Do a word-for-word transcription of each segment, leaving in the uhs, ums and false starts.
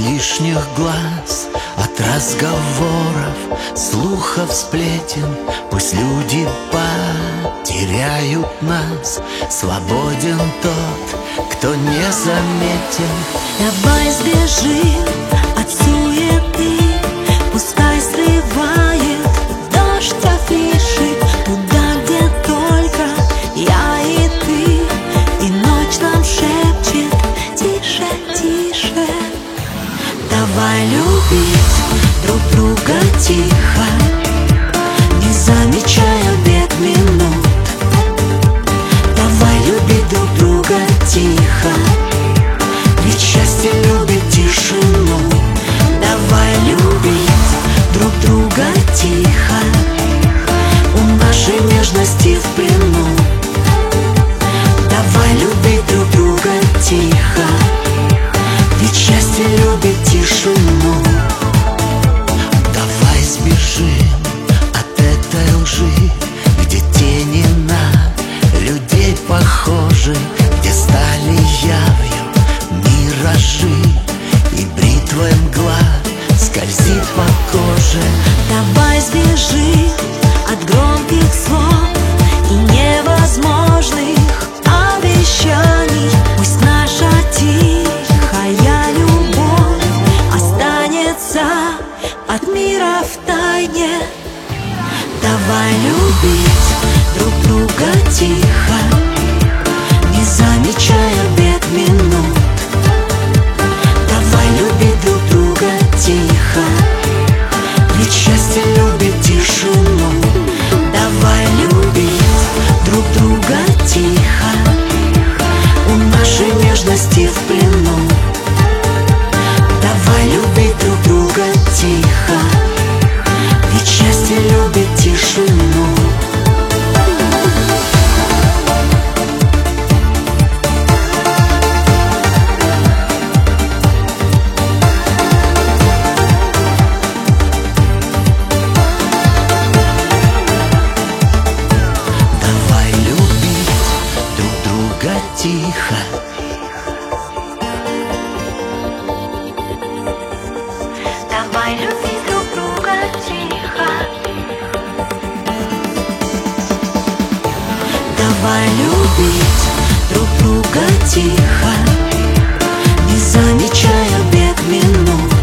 лишних глаз, от разговоров, слухов, сплетен. Пусть люди потеряют нас. Свободен тот, кто не заметен. Давай сбежим от суеты, пускай срывает дождь афиши туда, где только я и ты, и ночь нам шепчет: тише, тише. Давай любить друг друга тихо, не замечая бег минут. Давай любить друг друга тихо, ведь счастье любит тишину. Давай любить друг друга тихо, у нашей нежности в плену. Давай любить друг друга тихо, ведь счастье любит тишину. Давай сбежим от этой лжи, где тени на людей похожи, где стали явью миражи, и бритвой мгла скользит по коже. Давай сбежим от громких слов и невозможных обещаний. Пусть наша тихая любовь останется от мира в тайне. Давай любить друг друга тихо, не замечая бег минут. Давай любить друг друга тихо, ведь счастье любит тишину. Давай любить друг друга тихо, у нашей нежности в плену. Давай любить друг друга тихо, ведь счастье любит тишину. Тихо. Давай любить друг друга тихо. Давай любить друг друга тихо, не замечая бег минут.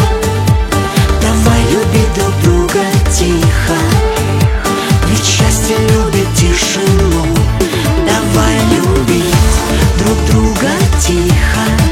Давай любить друг друга тихо, ведь счастье любит тишину. Давай любить друг друга тихо,